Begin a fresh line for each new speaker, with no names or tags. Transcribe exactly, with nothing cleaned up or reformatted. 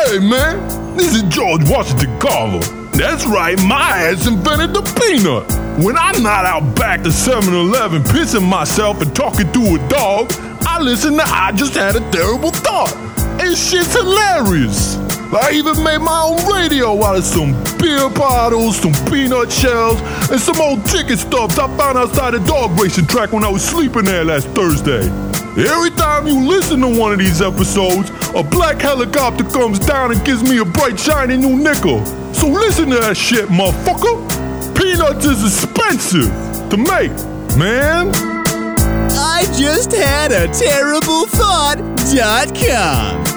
Hey man, this is George Washington Carver. That's right, my ass invented the peanut. When I'm not out back to seven eleven pissing myself and talking to a dog, I listen to I Just Had a Terrible Thought. And shit's hilarious. I even made my own radio out of some beer bottles, some peanut shells, and some old chicken stuffs I found outside a dog racing track when I was sleeping there last Thursday. Every time you listen to one of these episodes, a black helicopter comes down and gives me a bright shiny new nickel. So listen to that shit, motherfucker. Peanuts is expensive to make, man.
I just had a terrible thought dot com.